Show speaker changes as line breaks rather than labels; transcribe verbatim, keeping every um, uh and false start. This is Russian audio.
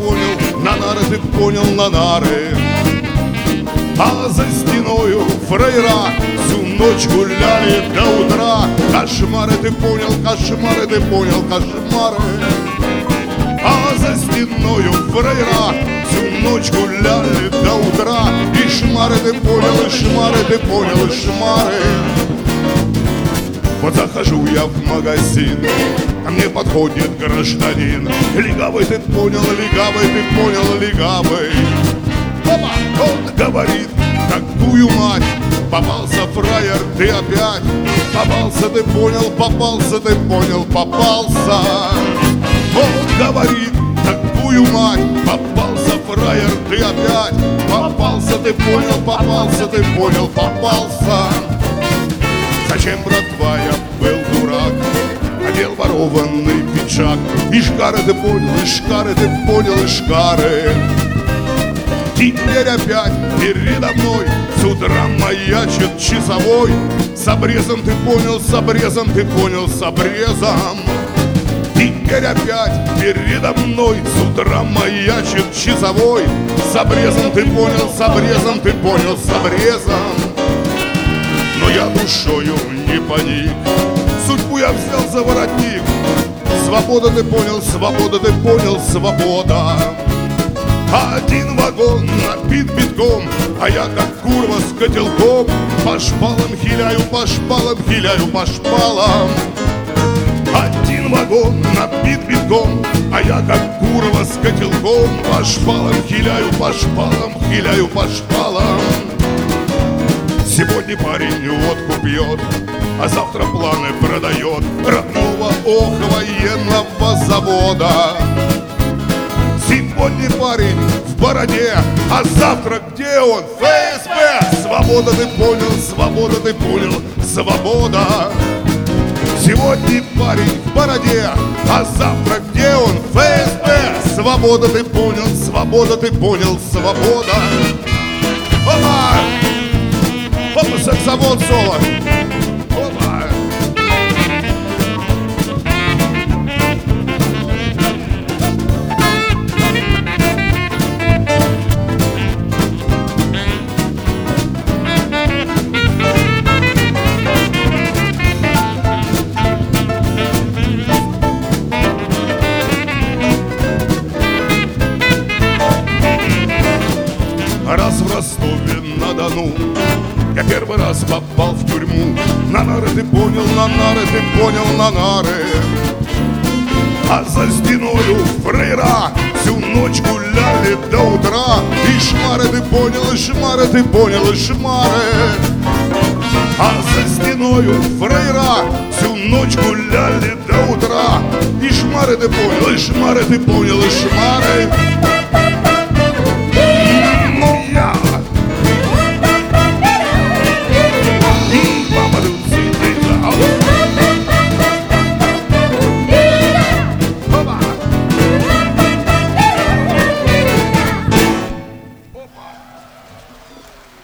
понял, на нары ты понял, на нары. А за стеною фраера всю ночь гуляли до утра. Кошмары ты понял, кошмары ты понял, кошмары. А за стеною фраера всю ночь гуляли до утра. И шмары ты понял, и шмары ты понял, и шмары. Вот захожу я в магазин, ко мне подходит гражданин. Легавый ты понял, легавый ты понял, легавый. Опа! Он говорит, какую мать, попался фраер, ты опять. Попался, ты понял, попался, ты понял, попался. Он говорит, какую мать, попался фраер, ты опять. Попался, ты понял, попался, ты понял, попался. Зачем, братва, я был дурак, одел ворованный пиджак. И шкары ты понял, и шкары ты понял, и шкары. Теперь опять передо мной с утра маячит часовой. С обрезом ты понял, с обрезом ты понял, с обрезом. Теперь опять передо мной с утра маячит часовой. С обрезом ты понял, с обрезом ты понял, с обрезом. Но я душою не паник, судьбу я взял за воротник. Свобода ты понял, свобода ты понял, свобода. Один вагон набит битком, а я как курва с котелком по шпалам хиляю, по шпалам хиляю, по шпалам. Один вагон набит битком, а я как курва с котелком по шпалам хиляю, по шпалам хиляю, по шпалам. Сегодня парень водку пьет, а завтра планы продает родного ох военного завода. Сегодня парень в бороде, а завтра где он? ФСБ! Свобода ты понял, свобода ты понял, свобода. Сегодня парень в бороде, а завтра где он? ФСБ! Свобода ты понял, свобода ты понял, свобода. Опа! Опа, саксофон соло. Опа! Раз в Ростове-на-Дону я первый раз попал в тюрьму. На нары ты понял, на нары ты понял, на нары. А за стеною фраера всю ночь гуляли до утра. И шмары ты понял, и шмары ты понял, и шмары. А за стеною фраера всю ночь гуляли до утра. И шмары ты понял, и шмары ты понял, и шмары.